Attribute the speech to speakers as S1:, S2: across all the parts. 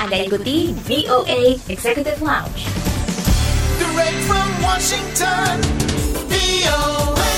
S1: Anda ikuti VOA Executive Lounge.
S2: Direct from Washington, VOA.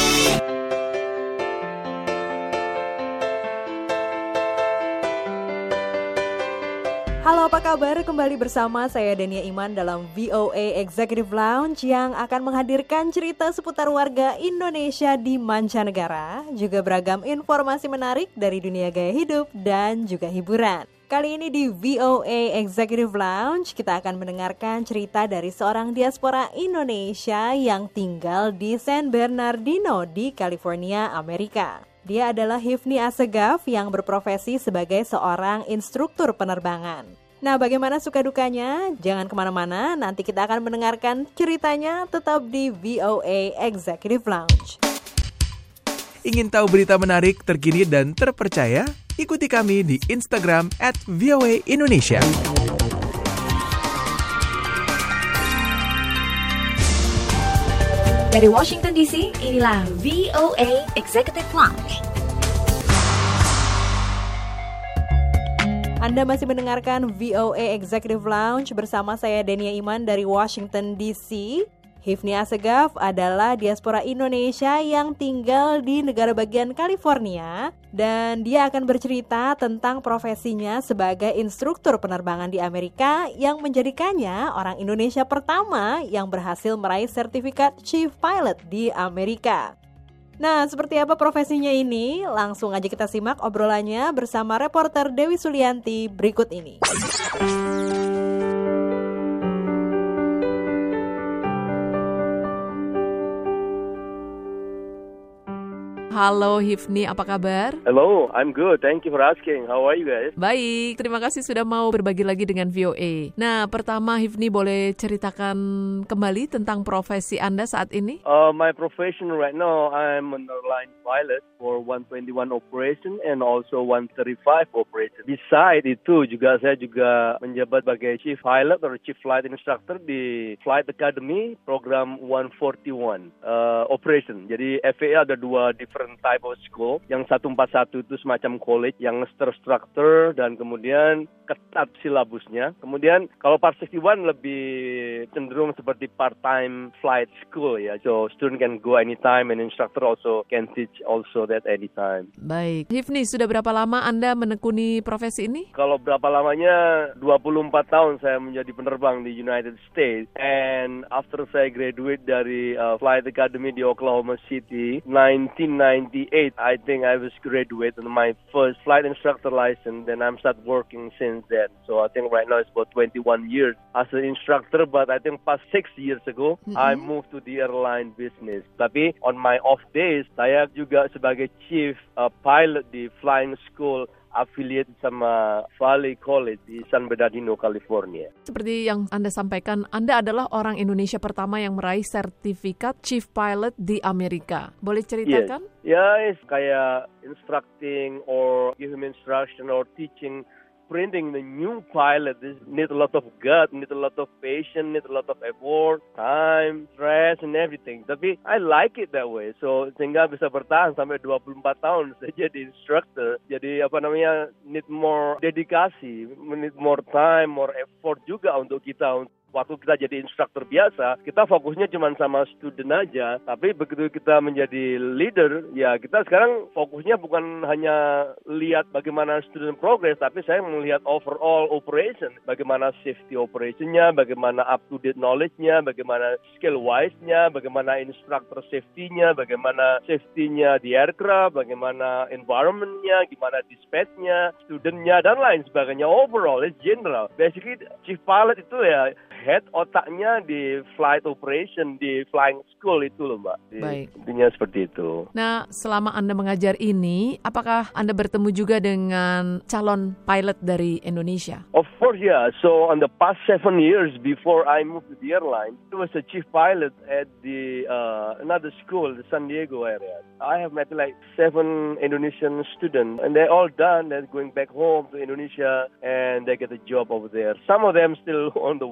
S3: Halo, apa kabar? Kembali bersama saya Dania Iman dalam VOA Executive Lounge yang akan menghadirkan cerita seputar warga Indonesia di mancanegara, juga beragam informasi menarik dari dunia gaya hidup dan juga hiburan. Kali ini di VOA Executive Lounge kita akan mendengarkan cerita dari seorang diaspora Indonesia yang tinggal di San Bernardino di California, Amerika. Dia adalah Hifni Assegaf yang berprofesi sebagai seorang instruktur penerbangan. Nah, bagaimana suka dukanya? Jangan kemana-mana, nanti kita akan mendengarkan ceritanya tetap di VOA Executive Lounge.
S4: Ingin tahu berita menarik, terkini, dan terpercaya? Ikuti kami di Instagram @VOA Indonesia.
S1: Dari Washington DC, inilah VOA Executive Lounge.
S3: Anda masih mendengarkan VOA Executive Lounge bersama saya Dania Iman dari Washington DC. Hifni Assegaf adalah diaspora Indonesia yang tinggal di negara bagian California dan dia akan bercerita tentang profesinya sebagai instruktur penerbangan di Amerika yang menjadikannya orang Indonesia pertama yang berhasil meraih sertifikat Chief Pilot di Amerika. Nah, seperti apa profesinya ini? Langsung aja kita simak obrolannya bersama reporter Dewi Sulianti berikut ini.
S5: Halo Hifni, apa kabar?
S6: Hello, I'm good. Thank you for asking. How are you guys?
S5: Baik, terima kasih sudah mau berbagi lagi dengan VOA. Nah, pertama Hifni boleh ceritakan kembali tentang profesi Anda saat ini?
S6: My profession right now, I'm an airline pilot for 121 operation and also 135 operation. Besides itu saya juga menjabat sebagai Chief Pilot atau Chief Flight Instructor di Flight Academy program 141 operation. Jadi FAA ada dua different type of school. Yang 141 itu semacam college yang terstruktur dan kemudian ketat silabusnya. Kemudian kalau Part 61 lebih cenderung seperti part-time flight school ya. So student can go anytime and instructor also can teach also that anytime.
S5: Baik. Hifni, sudah berapa lama Anda menekuni profesi ini?
S6: Kalau berapa lamanya, 24 tahun saya menjadi penerbang di United States. And after saya graduate dari Flight Academy di Oklahoma City, 1998, I think I was graduated on my first flight instructor license. Then I'm start working since then. So I think right now it's about 21 years as an instructor. But I think past 6 years ago, I moved to the airline business. Tapi on my off days, saya juga sebagai chief pilot di flying school affiliate sama Valley College di San Bernardino, California.
S5: Seperti yang Anda sampaikan, Anda adalah orang Indonesia pertama yang meraih sertifikat Chief Pilot di Amerika. Boleh ceritakan?
S6: Yes, kayak instructing or give him instruction or teaching. Printing the new pilot, this need a lot of gut, need a lot of patience, need a lot of effort, time, stress, and everything. Tapi I like it that way. So sehingga bisa bertahan sampai 24 tahun saya jadi instructor. Jadi need more dedikasi, need more time, more effort juga untuk kita. Waktu kita jadi instruktur biasa, kita fokusnya cuma sama student aja. Tapi begitu kita menjadi leader, ya kita sekarang fokusnya bukan hanya lihat bagaimana student progress, tapi saya melihat overall operation. Bagaimana safety operationnya, bagaimana up-to-date knowledge-nya, bagaimana skill-wise-nya, bagaimana instructor safety-nya, bagaimana safety-nya di aircraft, bagaimana environment-nya, gimana dispatch-nya, student-nya, dan lain sebagainya. Overall, it's general. Basically, chief pilot itu ya head otaknya di flight operation, di flying school itu loh Mbak.
S5: Baik.
S6: Intinya seperti itu.
S5: Nah, selama Anda mengajar ini, apakah Anda bertemu juga dengan calon pilot dari Indonesia?
S6: Of course, yeah. So on the past 7 years before I moved to the airline, I was a chief pilot at the another school, the San Diego area. I have met like 7 Indonesian students, and they're all done. They're going back home to Indonesia, and they get a job over there. Some of them still on the waiting.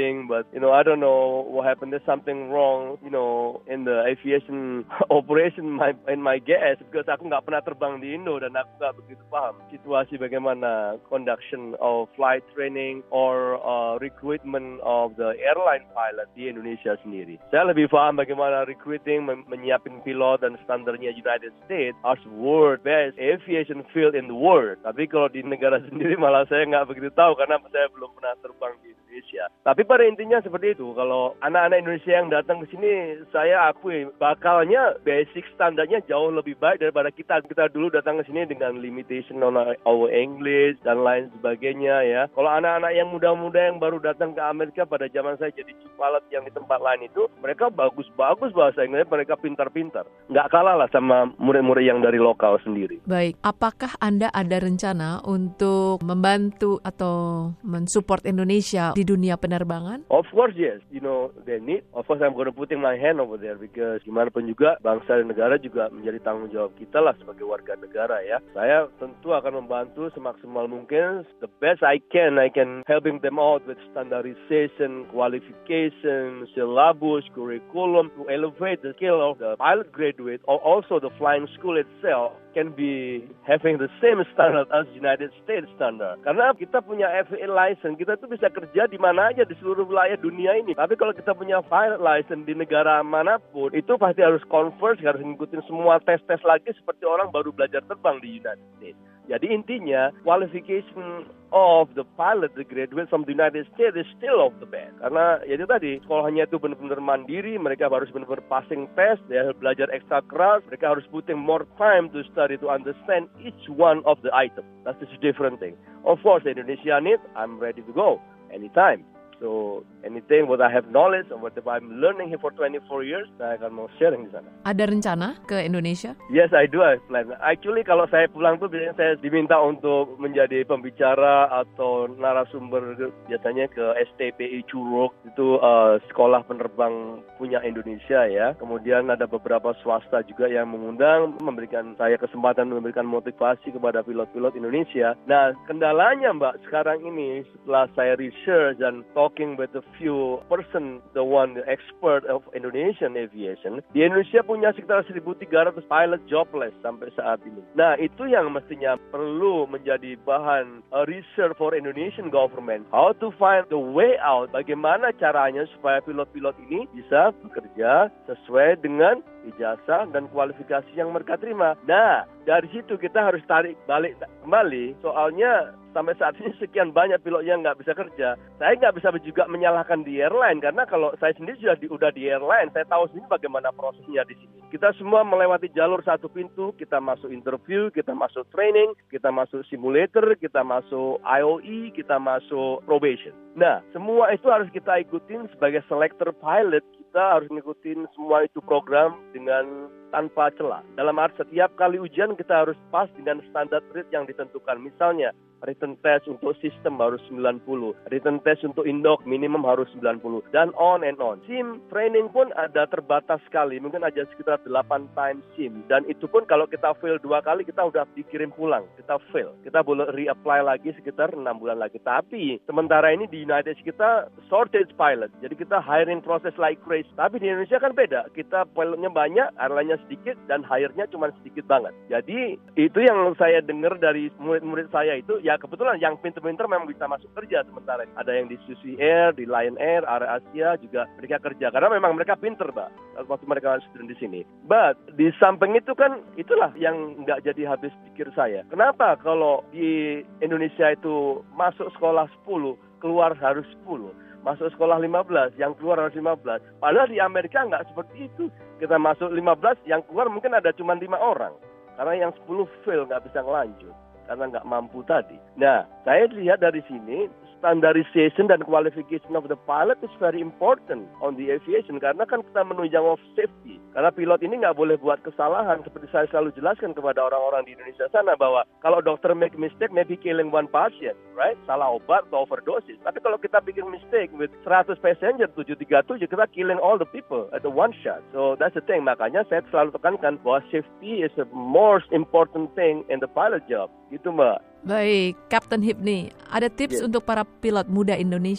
S6: doing, but I don't know what happened. There's something wrong, in the aviation operation in my guess, because aku nggak pernah terbang di Indo dan aku nggak begitu paham situasi bagaimana conduction of flight training or recruitment of the airline pilot di Indonesia sendiri. Saya lebih paham bagaimana recruiting, menyiapin pilot dan standarnya United States as world best aviation field in the world. Tapi kalau di negara sendiri malah saya nggak begitu tahu karena saya belum pernah terbang di Indonesia. Tapi pada intinya seperti itu. Kalau anak-anak Indonesia yang datang ke sini, saya akui bakalnya basic standarnya jauh lebih baik daripada kita. Kita dulu datang ke sini dengan limitation on our English dan lain sebagainya ya. Kalau anak-anak yang muda-muda yang baru datang ke Amerika pada zaman saya jadi pilot yang di tempat lain itu, mereka bagus-bagus bahasa Inggrisnya, mereka pintar-pintar. Nggak kalah lah sama murid-murid yang dari lokal sendiri.
S5: Baik, apakah Anda ada rencana untuk membantu atau mensupport Indonesia di dunia penerbangan?
S6: Of course, yes. They need. Of course, I'm going to putting my hand over there because gimana pun juga bangsa dan negara juga menjadi tanggung jawab kita lah sebagai warga negara ya. Saya tentu akan membantu semaksimal mungkin. The best I can helping them out with standardization, qualification, syllabus, curriculum to elevate the skill of the pilot graduate or also the flying school itself can be having the same standard as United States standard. Karena kita punya FAA license, kita tuh bisa kerja di mana aja di seluruh wilayah dunia ini. Tapi kalau kita punya pilot license di negara manapun, itu pasti harus converse, harus ngikutin semua tes-tes lagi seperti orang baru belajar terbang di United States. Jadi intinya, qualification of the pilot, the graduate from the United States is still of the best. Karena ya itu tadi, sekolahnya itu benar-benar mandiri, mereka harus benar-benar passing test, dia harus belajar ekstra keras, mereka harus putting more time to study to understand each one of the item. That's a different thing. Of course, the Indonesia need, I'm ready to go anytime. So anything what I have knowledge or whatever I'm learning here for 24 years, saya akan mau sharing di sana.
S5: Ada rencana ke Indonesia?
S6: Yes, I do have plan. Actually, kalau saya pulang tuh biasanya saya diminta untuk menjadi pembicara atau narasumber biasanya ke STPI Curug, itu sekolah penerbang punya Indonesia ya. Kemudian ada beberapa swasta juga yang mengundang, memberikan saya kesempatan memberikan motivasi kepada pilot-pilot Indonesia. Nah, kendalanya Mbak sekarang ini setelah saya research dan talking with a few person, the expert of Indonesian aviation, di Indonesia punya sekitar 1.300 pilot jobless sampai saat ini. Nah, itu yang mestinya perlu menjadi bahan research for Indonesian government. How to find the way out, bagaimana caranya supaya pilot-pilot ini bisa bekerja sesuai dengan ijazah dan kualifikasi yang mereka terima. Nah, dari situ kita harus tarik balik kembali, soalnya sampai saat ini sekian banyak pilot yang nggak bisa kerja. Saya nggak bisa juga menyalahkan di airline, karena kalau saya sendiri sudah di airline, saya tahu sendiri bagaimana prosesnya di sini. Kita semua melewati jalur satu pintu, kita masuk interview, kita masuk training, kita masuk simulator, kita masuk IOE, kita masuk probation. Nah, semua itu harus kita ikutin sebagai selector pilot. Kita harus ngikutin semua itu program dengan tanpa celah. Dalam arti setiap kali ujian kita harus pas dengan standar rate yang ditentukan. Misalnya, written test untuk sistem harus 90, written test untuk indok minimum harus 90, dan on and on. SIM training pun ada terbatas sekali, mungkin aja sekitar 8 times SIM, dan itu pun kalau kita fail 2 kali kita udah dikirim pulang, kita fail. Kita boleh reapply lagi sekitar 6 bulan lagi. Tapi sementara ini di United States kita shortage pilot, jadi kita hiring proses like crazy. Tapi di Indonesia kan beda, kita pilotnya banyak, airline-nya sedikit, dan hire-nya cuma sedikit banget. Jadi itu yang saya dengar dari murid-murid saya itu, ya kebetulan yang pinter-pinter memang bisa masuk kerja sementara. Ada yang di Susi Air, di Lion Air, Area Asia juga mereka kerja. Karena memang mereka pinter, Mbak, waktu mereka student di sini. But di samping itu kan, itulah yang nggak jadi habis pikir saya. Kenapa kalau di Indonesia itu masuk sekolah 10, keluar harus 10. Masuk sekolah 15, yang keluar harus 15. Padahal di Amerika nggak seperti itu. Kita masuk 15, yang keluar mungkin ada cuma 5 orang. Karena yang 10 fail, nggak bisa ngelanjut. Karena nggak mampu tadi. Nah, saya lihat dari sini, standardization dan qualification of the pilot is very important on the aviation. Karena kan kita menunjang of safety. Karena pilot ini nggak boleh buat kesalahan. Seperti saya selalu jelaskan kepada orang-orang di Indonesia sana, bahwa kalau dokter make mistake, maybe killing one patient, right? Salah obat atau overdosis. Tapi kalau kita bikin mistake with 100 passenger, 737, kita killing all the people at the one shot. So that's the thing. Makanya saya selalu tekankan bahwa safety is the most important thing in the pilot job. Gitu, Mbak.
S5: Baik, Kapten Hipni, ada tips untuk para pilot muda Indonesia?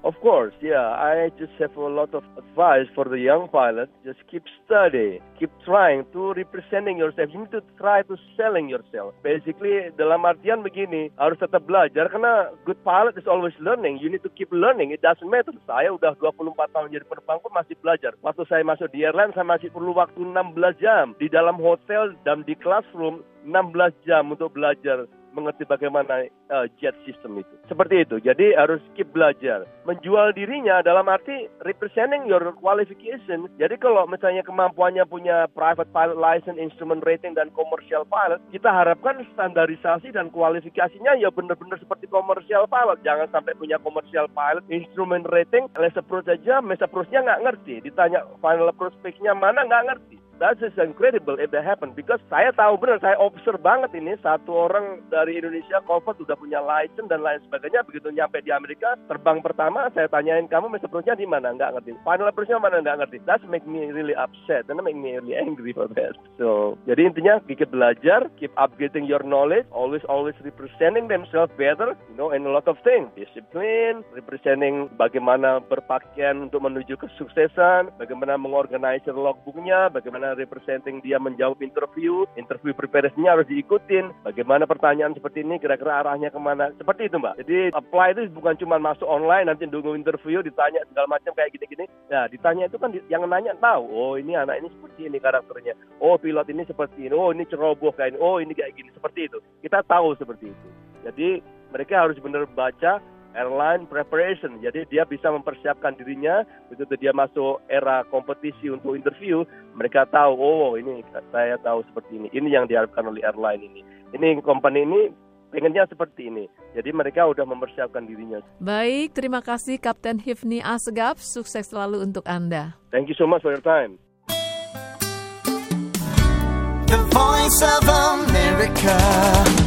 S6: Of course, yeah. I just have a lot of advice for the young pilot. Just keep study, keep trying to representing yourself. You need to try to selling yourself. Basically, dalam artian begini, harus tetap belajar karena good pilot is always learning. You need to keep learning. It doesn't matter. Saya udah 24 tahun jadi penerbang pun masih belajar. Waktu saya masuk di airline, saya masih perlu waktu 16 jam di dalam hotel dan di classroom 16 jam untuk belajar mengerti bagaimana jet system itu. Seperti itu. Jadi harus keep belajar. Menjual dirinya dalam arti representing your qualification. Jadi kalau misalnya kemampuannya punya private pilot license, instrument rating, dan commercial pilot, kita harapkan standarisasi dan kualifikasinya ya benar-benar seperti commercial pilot. Jangan sampai punya commercial pilot, instrument rating, les approach aja, mes approach-nya nggak ngerti. Ditanya final approach specs-nya mana, nggak ngerti. That's just incredible if that happen. Because saya tahu benar, saya observe banget ini. Satu orang dari Indonesia, Comfort, udah punya license dan lain sebagainya. Begitu nyampe di Amerika, terbang pertama, saya tanyain, kamu mes approach-nya di mana? Nggak ngerti. Final approach-nya mana? Nggak ngerti. That's make me really upset. And make me really angry for that. So, jadi intinya, keep belajar, keep upgrading your knowledge, always representing themselves better, in a lot of things. Discipline, representing bagaimana berpakaian untuk menuju kesuksesan, bagaimana mengorganisir logbooknya, bagaimana representing dia menjawab interview preparation-nya harus diikutin. Bagaimana pertanyaan seperti ini kira-kira arahnya kemana. Seperti itu, Mbak. Jadi apply itu bukan cuma masuk online nanti nunggu interview ditanya segala macam kayak gini-gini. Nah, ditanya itu kan yang nanya tahu. Oh, ini anak ini seperti ini karakternya. Oh, pilot ini seperti ini. Oh, ini ceroboh kayak ini. Oh, ini kayak gini. Seperti itu. Kita tahu seperti itu. Jadi mereka harus benar baca airline preparation. Jadi dia bisa mempersiapkan dirinya begitu dia masuk era kompetisi untuk interview, mereka tahu, oh ini saya tahu seperti ini. Ini yang diharapkan oleh airline ini. Ini company ini pengennya seperti ini. Jadi mereka udah mempersiapkan dirinya.
S5: Baik, terima kasih Kapten Hifni Asegaf. Sukses selalu untuk Anda.
S6: Thank you so much for your time.
S2: The Voice of America.